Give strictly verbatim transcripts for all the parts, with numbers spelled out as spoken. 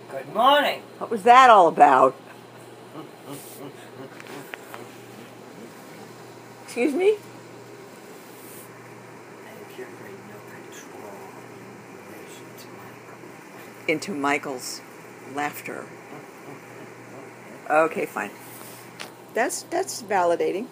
Good morning. What was that all about? Excuse me? I think you're great no control in relation to Michael. Into Michael's laughter. Okay, fine. That's that's validating.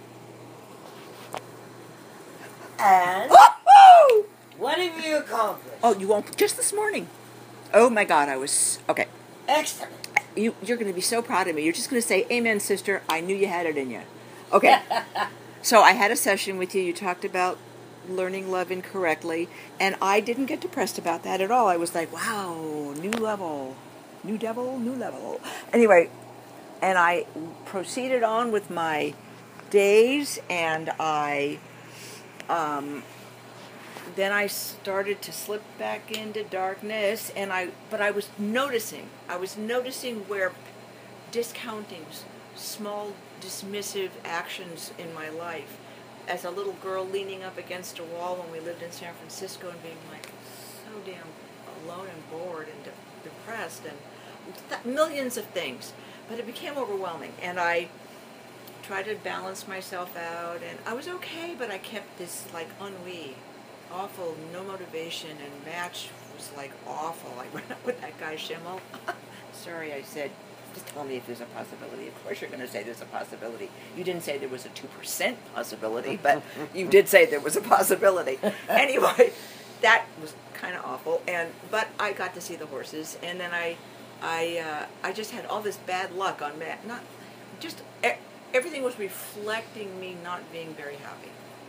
And Woo-hoo! what have you accomplished? Oh, you won't. Just this morning. Oh my God, I was okay. Excellent. You you're going to be so proud of me. You're just going to say, "Amen, sister. I knew you had it in you." Okay. So I had a session with you. You talked about learning love incorrectly, and I didn't get depressed about that at all. I was like, "Wow, new level, new devil, new level." Anyway, and I proceeded on with my days, and I. Um, then I started to slip back into darkness, and I, but I was noticing, I was noticing where discounting small dismissive actions in my life, as a little girl leaning up against a wall when we lived in San Francisco and being like so damn alone and bored and de- depressed and th- millions of things, but it became overwhelming, and I tried to balance myself out, and I was okay, but I kept this like ennui. Awful, no motivation, and match was like awful. I went up with that guy Schimmel. Sorry, I said, just tell me if there's a possibility. Of course you're going to say there's a possibility. You didn't say there was a two percent possibility, but you did say there was a possibility. Anyway, that was kind of awful, and but I got to see the horses, and then I, I, uh, I just had all this bad luck on Matt. Not, just e- everything was reflecting me not being very happy.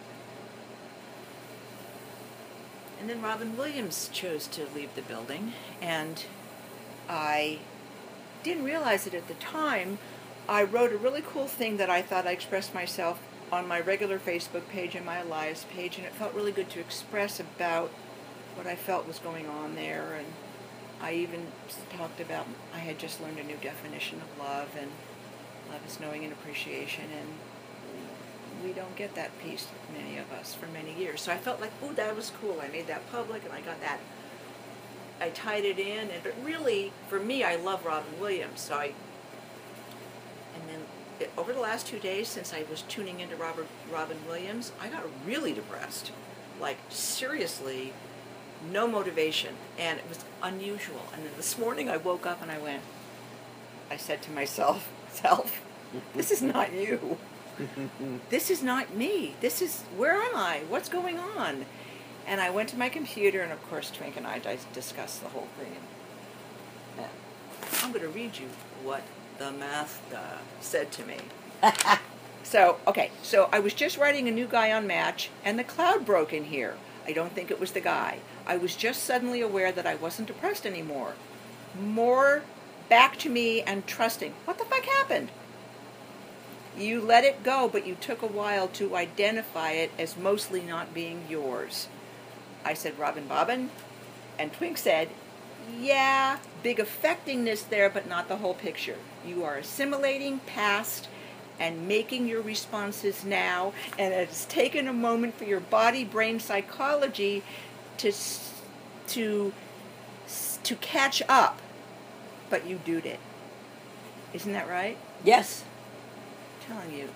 And then Robin Williams chose to leave the building, and I didn't realize it at the time. I wrote a really cool thing that I thought I expressed myself on my regular Facebook page and my Elias page, and it felt really good to express about what I felt was going on there. And I even talked about I had just learned a new definition of love, and love is knowing and appreciation, and we don't get that piece, many of us, for many years. So I felt like, ooh, that was cool. I made that public, and I got that. I tied it in, and but really, for me, I love Robin Williams. So I, and then it, over the last two days, since I was tuning into Robert Robin Williams, I got really depressed, like seriously, no motivation, and it was unusual. And then this morning, I woke up and I went. I said to myself, "Self, this is not you." This is not me. This is, where am I? What's going on? And I went to my computer, and of course Twink and I discussed the whole thing. And I'm going to read you what the math uh, said to me. So, okay, so I was just writing a new guy on Match, and the cloud broke in here. I don't think it was the guy. I was just suddenly aware that I wasn't depressed anymore. More back to me and trusting. What the fuck happened? You let it go, but you took a while to identify it as mostly not being yours. I said, Robin Bobbin? And Twink said, yeah, big affectingness there, but not the whole picture. You are assimilating past and making your responses now, and it's taken a moment for your body-brain psychology to, to, to catch up, but you did it. Isn't that right? Yes. Telling you,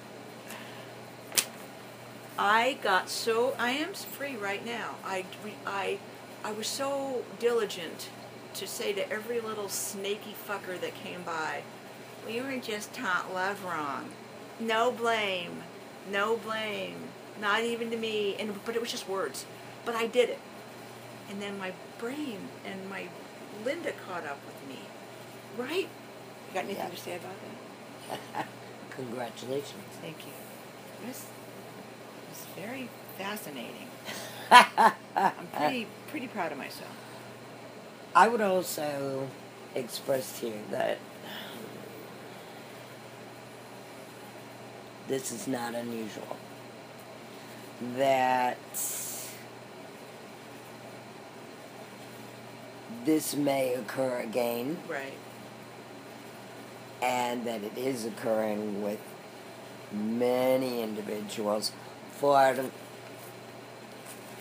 I got so, I am free right now. I, I, I was so diligent to say to every little snaky fucker that came by, we were just taught love wrong. No blame, no blame, not even to me. And but it was just words. But I did it. And then my brain and my Linda caught up with me. Right? You got anything Yeah. to say about that? Congratulations. Thank you. It was, it was very fascinating. I'm pretty pretty proud of myself. I would also express here that this is not unusual. That this may occur again. Right. And that it is occurring with many individuals. For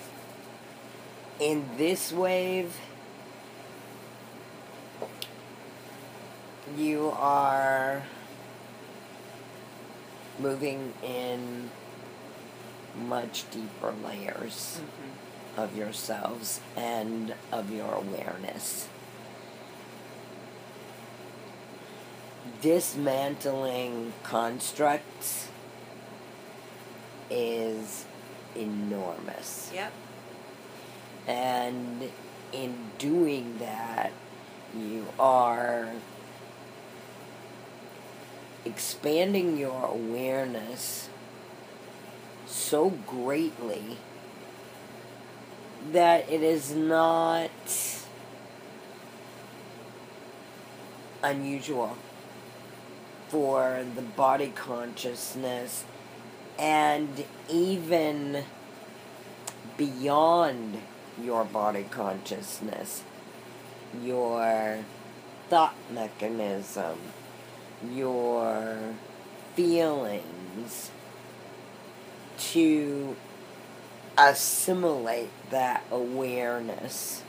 in this wave, you are moving in much deeper layers Mm-hmm. of yourselves and of your awareness. Dismantling constructs is enormous. Yep. And in doing that, you are expanding your awareness so greatly that it is not unusual for the body consciousness and even beyond your body consciousness, your thought mechanism, your feelings, to assimilate that awareness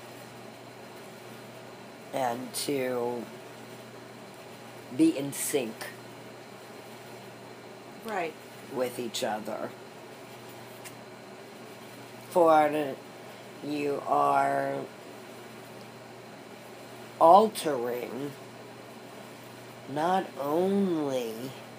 and to be in sync Right. with each other. For you are altering not only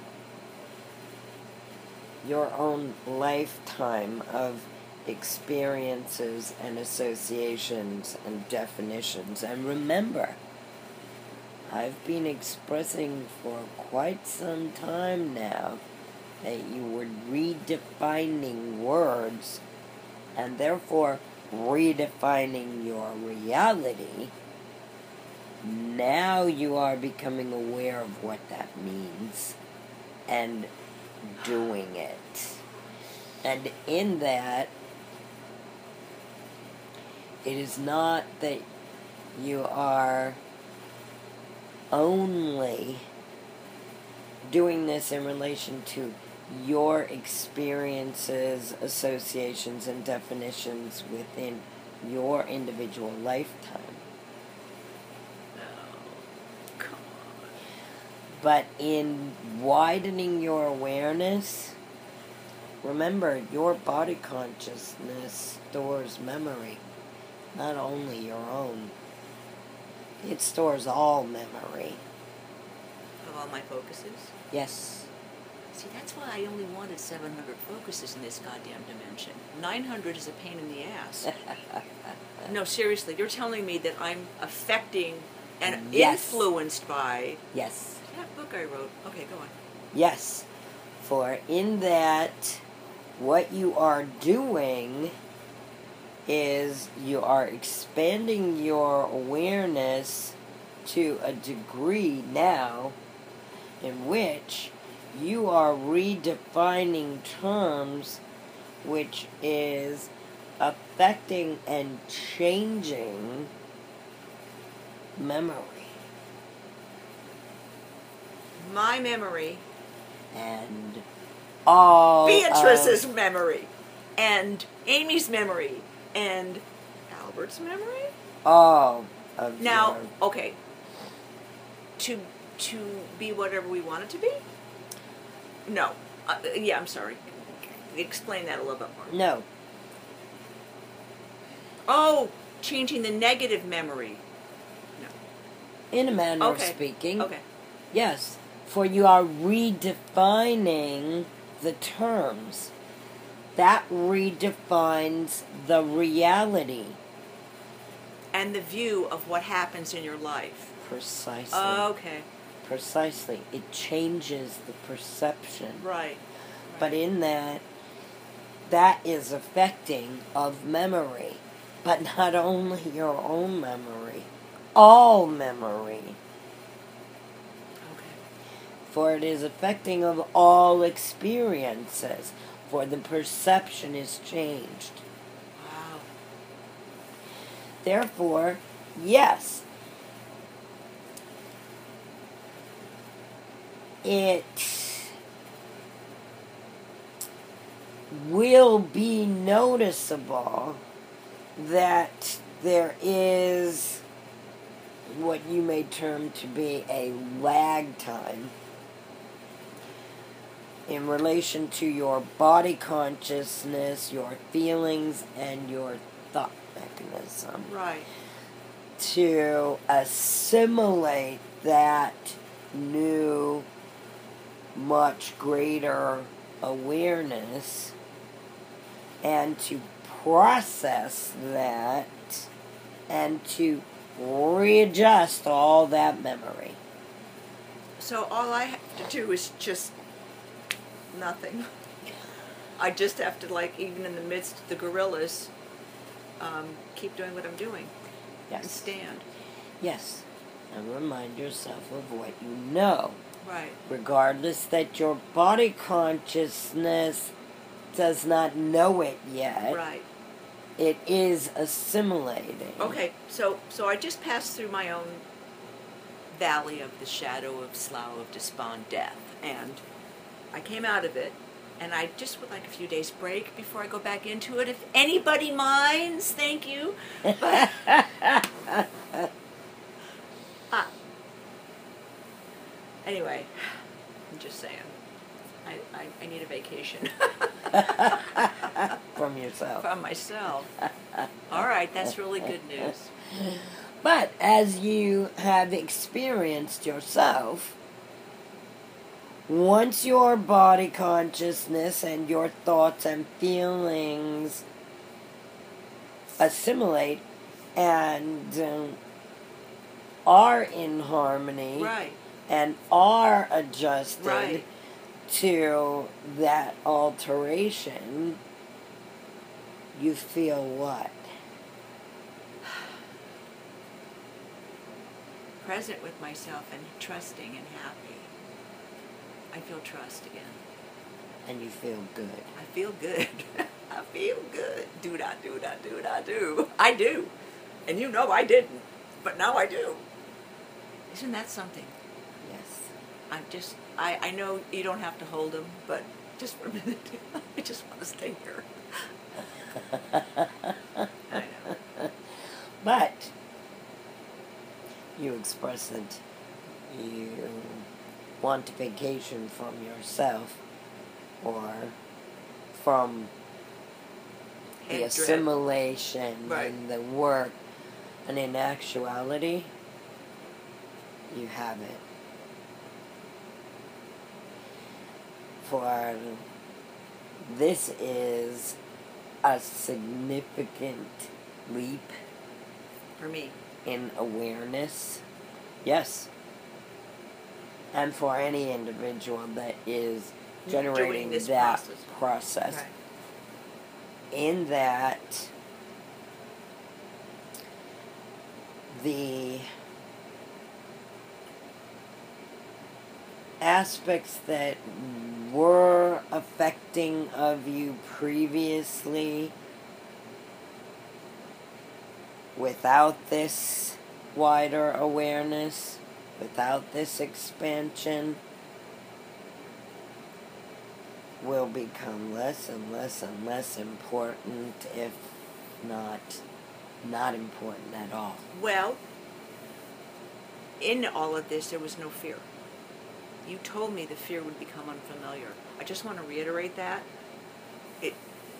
your own lifetime of experiences and associations and definitions. And remember, I've been expressing for quite some time now that you were redefining words and therefore redefining your reality. Now you are becoming aware of what that means and doing it. And in that, it is not that you are only doing this in relation to your experiences, associations, and definitions within your individual lifetime. Come on. But in widening your awareness, remember, your body consciousness stores memory, not only your own. It stores all memory. Of all my focuses? Yes. See, that's why I only wanted seven hundred focuses in this goddamn dimension. nine hundred is a pain in the ass. No, seriously, you're telling me that I'm affecting and Yes. influenced by Yes. that book I wrote. Okay, go on. Yes. For in that, what you are doing is you are expanding your awareness to a degree now in which you are redefining terms which is affecting and changing memory. My memory, And all Beatrice's of, memory, and Amy's memory, and Albert's memory? all of Now, your, okay, to to be whatever we want it to be? No. Uh, yeah, I'm sorry. Explain that a little bit more. no, Oh, changing the negative memory. in a manner Okay. of speaking, Okay. yes, for you are redefining the terms. That redefines the reality. And the view of what happens in your life. Precisely. Okay. Precisely. It changes the perception. Right. But in that, that is affecting of memory. But not only your own memory, all memory. Okay. For it is affecting of all experiences. For the perception is changed. Wow. Therefore, yes, it will be noticeable that there is what you may term to be a lag time in relation to your body consciousness, your feelings, and your thought mechanism. Right. To assimilate that new, much greater awareness and to process that and to readjust all that memory. So all I have to do is just nothing. I just have to, like, even in the midst of the gorillas, um, keep doing what I'm doing. Yes. And stand. Yes. And remind yourself of what you know. Right. Regardless that your body consciousness does not know it yet. Right. It is assimilating. Okay, so so I just passed through my own valley of the shadow of slough of despond death, and I came out of it, and I just would like a few days break before I go back into it. If anybody minds, thank you. But, ah. Anyway, I'm just saying, I, I, I need a vacation. From yourself. From myself. All right, that's really good news. But as you have experienced yourself, once your body consciousness and your thoughts and feelings assimilate and um, are in harmony, Right. and are adjusted Right. to that alteration, you feel what? Present with myself and trusting and happy. I feel trust again. And you feel good. I feel good. I feel good. Do da do da do da do. I do. And you know I didn't. But now I do. Isn't that something? Yes. I'm just, I, I know you don't have to hold them, but just for a minute, I just want to stay here. I know. But you express it. You want a vacation from yourself or from the Head dread. assimilation Right. and the work. And in actuality, you have it. For this is a significant leap For me. in awareness. Yes. And for any individual that is generating Doing this that process. process. Right. In that, the aspects that were affecting of you previously without this wider awareness, without this expansion, will become less and less and less important, if not not important at all. Well, in all of this, there was no fear. You told me the fear would become unfamiliar. I just want to reiterate that. It.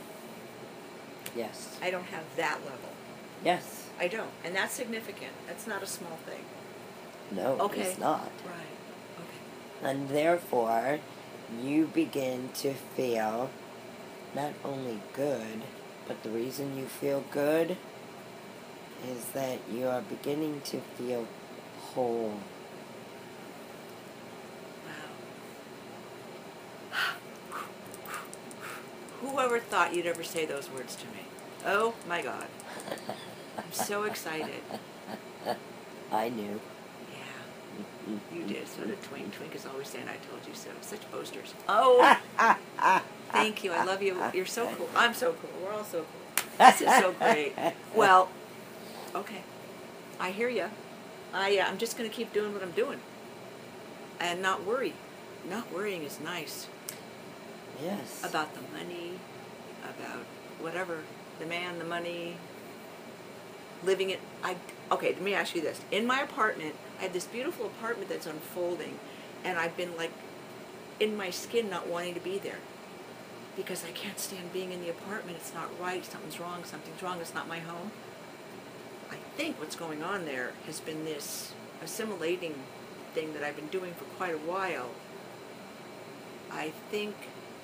Yes. I don't have that level. Yes. I don't. And that's significant. That's not a small thing. No, Okay. it's not. Right. Okay. And therefore, you begin to feel not only good, but the reason you feel good is that you are beginning to feel whole. Wow. Whoever thought you'd ever say those words to me? Oh my God. I'm so excited. I knew. Yeah. You did. So did Twink. Twink is always saying I told you so. Such boasters. Oh. Thank you. I love you. You're so cool. I'm so cool. We're all so cool. This is so great. Well, okay. I hear you. I, uh, I'm just going to keep doing what I'm doing. And not worry. Not worrying is nice. Yes. About the money, about whatever. The man, the money. living in, I, okay, let me ask you this. In my apartment, I have this beautiful apartment that's unfolding, and I've been like in my skin not wanting to be there because I can't stand being in the apartment. It's not right. Something's wrong. Something's wrong. It's not my home. I think what's going on there has been this assimilating thing that I've been doing for quite a while. I think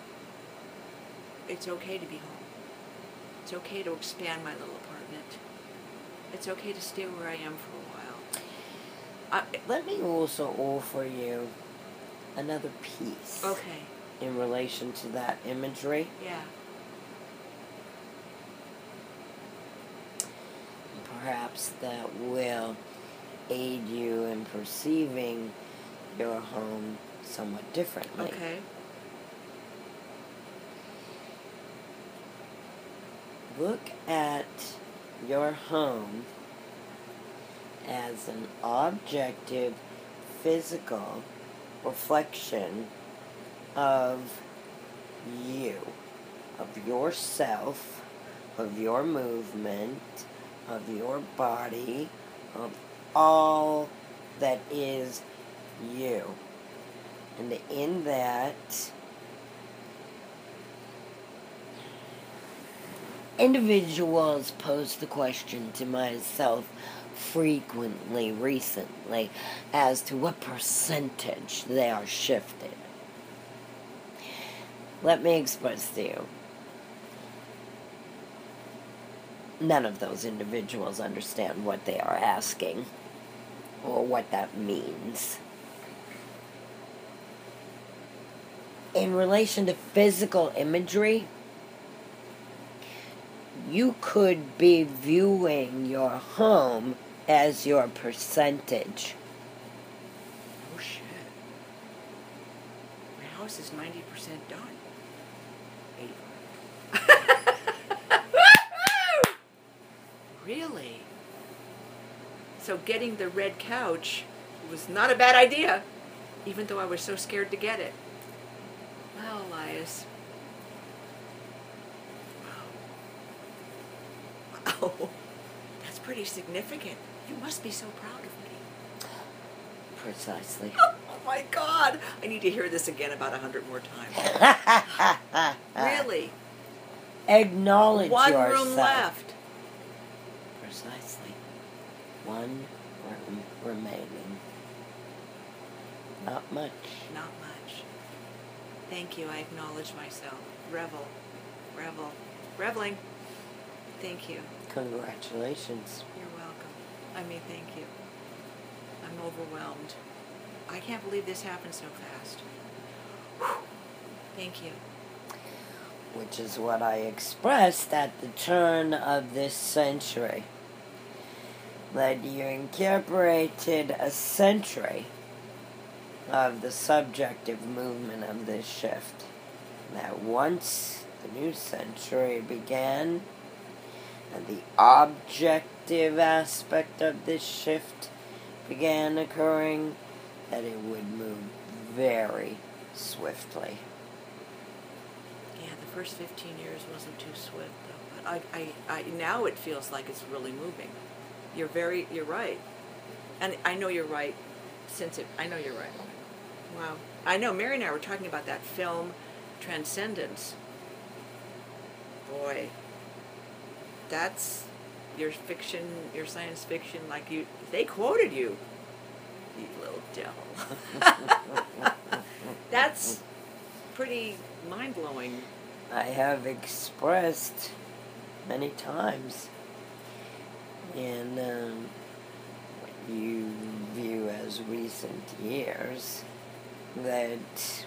it's okay to be home. It's okay to expand my little apartment. It's okay to stay where I am for a while. I, Let me also offer you another piece. Okay. In relation to that imagery. Yeah. Perhaps that will aid you in perceiving your home somewhat differently. Okay. Look at your home as an objective, physical reflection of you, of yourself, of your movement, of your body, of all that is you. And in that, individuals pose the question to myself frequently recently as to what percentage they are shifted. Let me express to you. None of those individuals understand what they are asking or what that means. In relation to physical imagery, you could be viewing your home as your percentage. Oh shit. My house is ninety percent done. Really? So getting the red couch was not a bad idea, even though I was so scared to get it. Well, Elias. Wow. Oh, that's pretty significant. You must be so proud of me. Precisely. Oh my God. I need to hear this again about a hundred more times. Really? Acknowledge One yourself. room left. Precisely. One room remaining. Not much. Not much. Thank you. I acknowledge myself. Revel. Revel. Reveling. Thank you. Congratulations. You're welcome. I mean, thank you. I'm overwhelmed. I can't believe this happened so fast. Whew. Thank you. Which is what I expressed at the turn of this century. That you incorporated a century of the subjective movement of this shift. That once the new century began, and the objective aspect of this shift began occurring, that it would move very swiftly. Yeah, the first fifteen years wasn't too swift, though. But I, I, I, now it feels like it's really moving. You're very, you're right. And I know you're right, since it, I know you're right. Wow. I know, Mary and I were talking about that film, Transcendence. Boy, that's your fiction, your science fiction, like you, they quoted you. You little devil. That's pretty mind-blowing. I have expressed many times in um, what you view as recent years that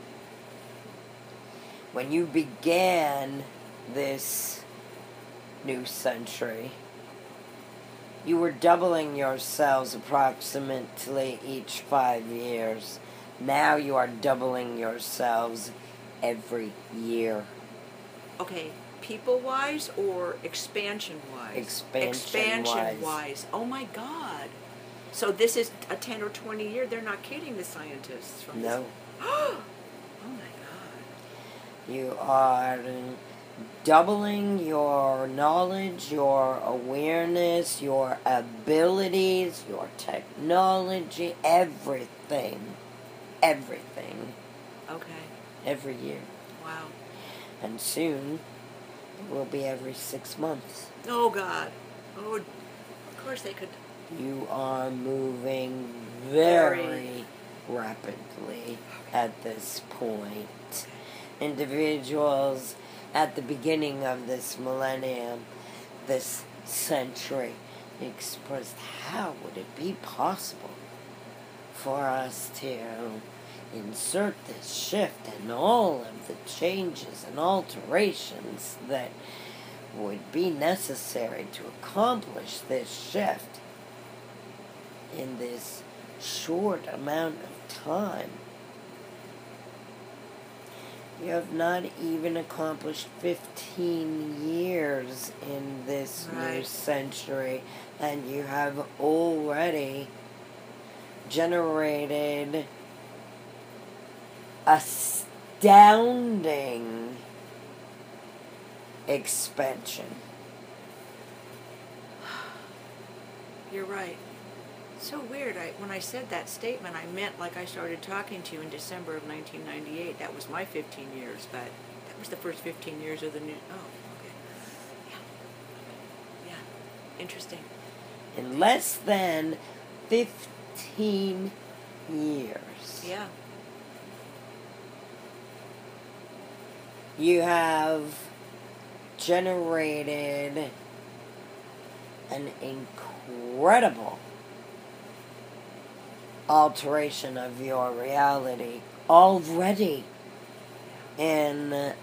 when you began this new century, you were doubling yourselves approximately each five years. Now you are doubling yourselves every year. Okay, people-wise or expansion-wise? Expansion-wise. Expansion-wise. Oh my God. So this is a ten or twenty year. They're not kidding, the scientists. From No. This. Oh my God. You are doubling your knowledge, your awareness, your abilities, your technology, everything. Everything. Okay. Every year. Wow. And soon, it will be every six months. Oh, God. Oh, of course they could. You are moving very, Very. rapidly at this point. Individuals at the beginning of this millennium, this century, expressed how would it be possible for us to insert this shift and all of the changes and alterations that would be necessary to accomplish this shift in this short amount of time. You have not even accomplished fifteen years in this new Right. century, and you have already generated astounding expansion. You're right. So weird. I when I said that statement, I meant like I started talking to you in December of nineteen ninety-eight. That was my fifteen years, but that was the first fifteen years of the new. Oh, okay. Yeah. Yeah. Interesting. In less than fifteen years, Yeah. you have generated an incredible alteration of your reality already in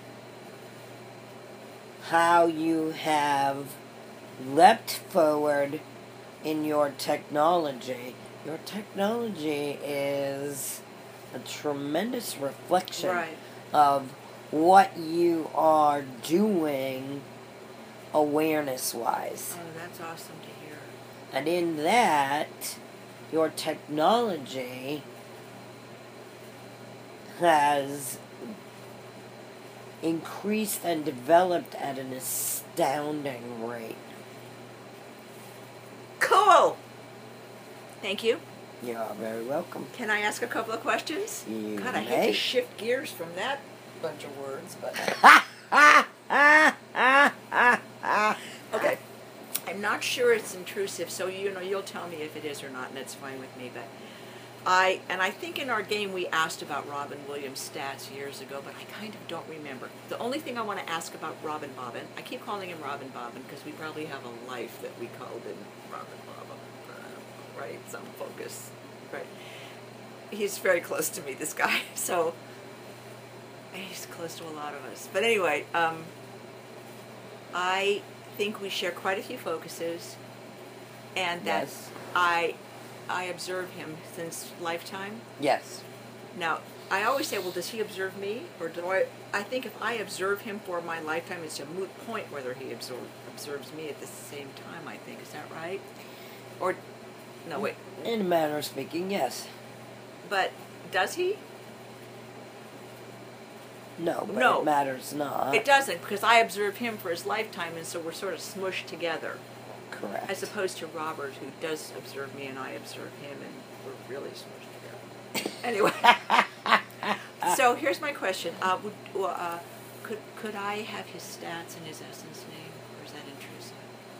how you have leapt forward in your technology. Your technology is a tremendous reflection Right. of what you are doing awareness-wise. Oh, that's awesome to hear. And in that, your technology has increased and developed at an astounding rate. Cool. Thank you. You are very welcome. Can I ask a couple of questions? You God, I may. hate to shift gears from that bunch of words, but okay. I'm not sure it's intrusive, so you know you'll tell me if it is or not, and it's fine with me. But I and I think in our game we asked about Robin Williams' stats years ago, but I kind of don't remember. The only thing I want to ask about Robin Bobbin, I keep calling him Robin Bobbin because we probably have a life that we called him Robin Bobbin, uh, right? Some focus, right? He's very close to me, this guy, so he's close to a lot of us. But anyway, um, I think we share quite a few focuses, and that Yes. I I observe him since lifetime. Yes. Now, I always say, well, does he observe me, or do I? I think if I observe him for my lifetime, it's a moot point whether he absor- observes me at the same time. I think is that right? Or no, wait. In a manner of speaking, yes. But does he? No, but No. it matters not. It doesn't, because I observe him for his lifetime, and so we're sort of smushed together. Correct. As opposed to Robert, who does observe me, and I observe him, and we're really smushed together. Anyway, so here's my question: uh, would, uh, could could I have his stats and his essence name, or is that intrusive?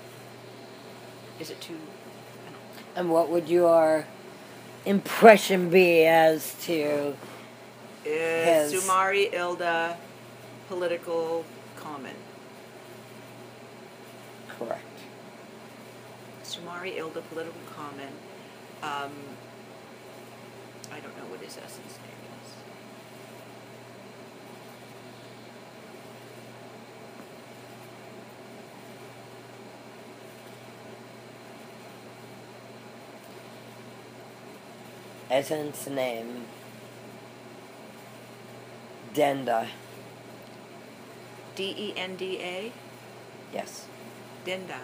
Is it too? I don't And what would your impression be as to Is His- Sumari Ilda political common? correct? Sumari Ilda political common. Um, I don't know what his essence name is. Essence name Denda. D E N D A? Yes. Denda.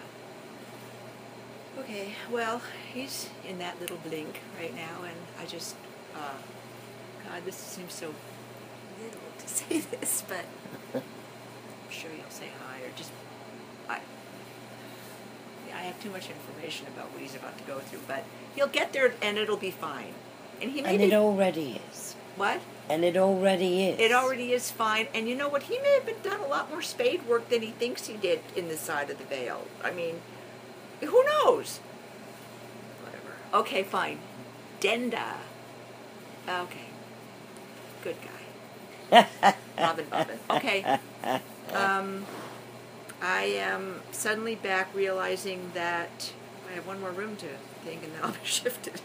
Okay, well, he's in that little blink right now, and I just, uh, God, this seems so little to say this, but sure you'll say hi, or just, I, I have too much information about what he's about to go through, but he'll get there and it'll be fine. And he may And be, it already is. what? And it already is. It already is fine. And you know what? He may have been done a lot more spade work than he thinks he did in the side of the veil. I mean, who knows? Whatever. Okay, fine. Denda. Okay. Good guy. Robin Bobbin. Okay. Um, I am suddenly back realizing that I have one more room to think and then I'll be shifted.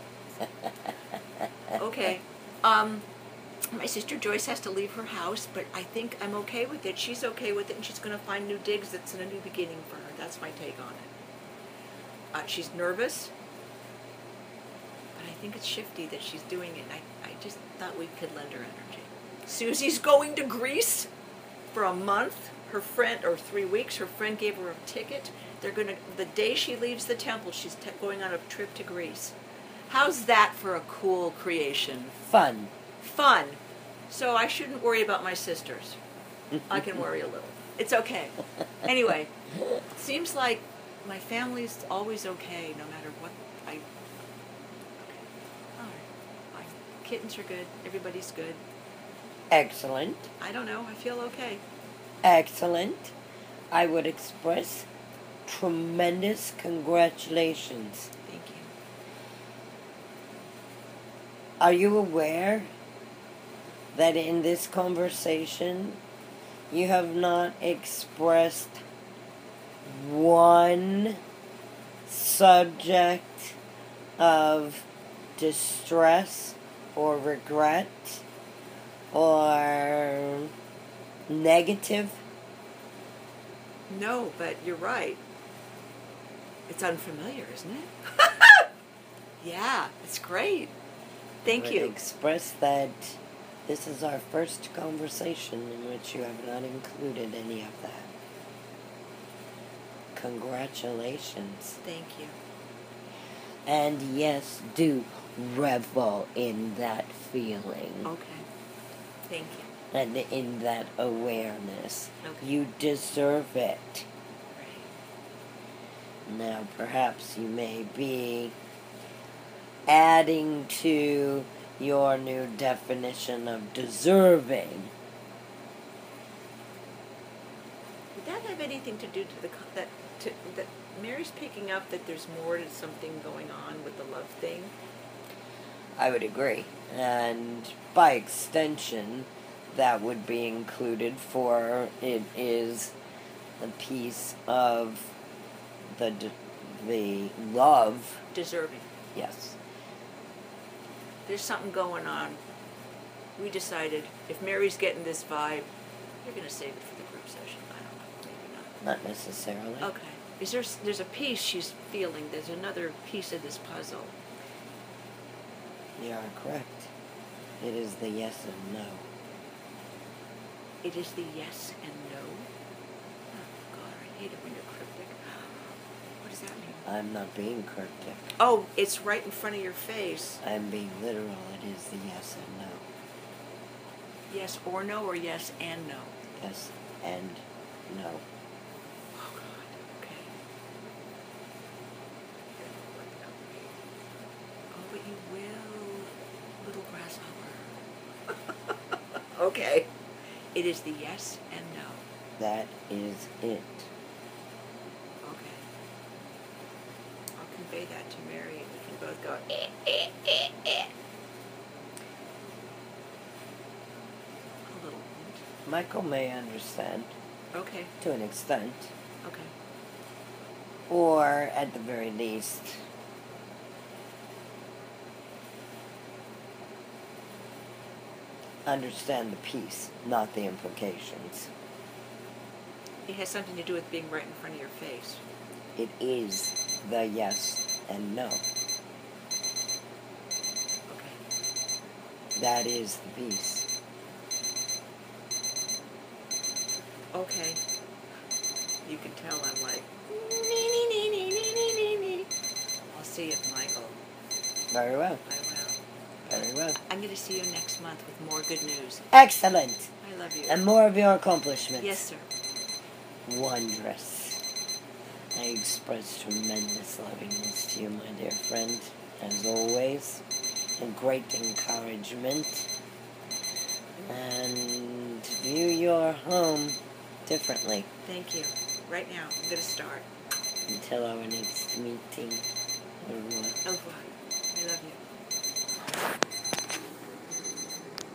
Okay. Um, my sister Joyce has to leave her house, but I think I'm okay with it. She's okay with it, and she's going to find new digs. That's a new beginning for her. That's my take on it. Uh, she's nervous, but I think it's shifty that she's doing it. And I, I just thought we could lend her energy. Susie's going to Greece for a month. Her friend, or three weeks. Her friend gave her a ticket. They're going to. The day she leaves the temple, she's t- going on a trip to Greece. How's that for a cool creation? Fun. Fun. So I shouldn't worry about my sisters. I can worry a little. It's okay. Anyway, it seems like my family's always okay, no matter what I... Okay. All right. Fine. Kittens are good. Everybody's good. Excellent. I don't know. I feel okay. Excellent. I would express tremendous congratulations. Thank you. Are you aware that in this conversation you have not expressed one subject of distress or regret or negative? No, but you're right. It's unfamiliar, isn't it? Yeah, it's great. Thank I would you. express that this is our first conversation in which you have not included any of that. Congratulations. Thank you. And yes, do revel in that feeling. Okay. Thank you. And in that awareness. Okay. You deserve it. Right. Now, perhaps you may be adding to your new definition of deserving. Would that have anything to do to the co- that to that Mary's picking up that there's more to something going on with the love thing? I would agree. And by extension, that would be included, for it is a piece of the d- the love. Deserving. Yes. There's something going on. We decided if Mary's getting this vibe, you're going to save it for the group session. I don't know. Maybe not. Not necessarily. Okay. Is there? s- There's a piece she's feeling. There's another piece of this puzzle. You are correct. It is the yes and no. It is the yes and no. Oh God, I hate it when you're cryptic. What does that mean? I'm not being cryptic. Oh, it's right in front of your face. I'm being literal. It is the yes and no. Yes or no, or yes and no. Yes and no. Oh God. Okay. Oh, but you will, little grasshopper. Okay. It is the yes and no. That is it. Okay. I'll convey that to Mary, and we can both go, eh, eh, eh, eh. A little bit. Michael may understand Okay. to an extent, Okay. or at the very least, understand the piece, not the implications. It has something to do with being right in front of your face. It is the yes and no. Okay. That is the piece. Okay. You can tell I'm like, nee, nee, nee, nee, nee, nee, nee, nee. I'll see if Michael. Very well. I will. Very well. I'm going to see you next month with more good news. Excellent. I love you. And more of your accomplishments. Yes, sir. wondrous. I express tremendous lovingness to you, my dear friend, as always, and great encouragement. And view your home differently. Thank you. Right now, I'm going to start. Until our next meeting. Au revoir.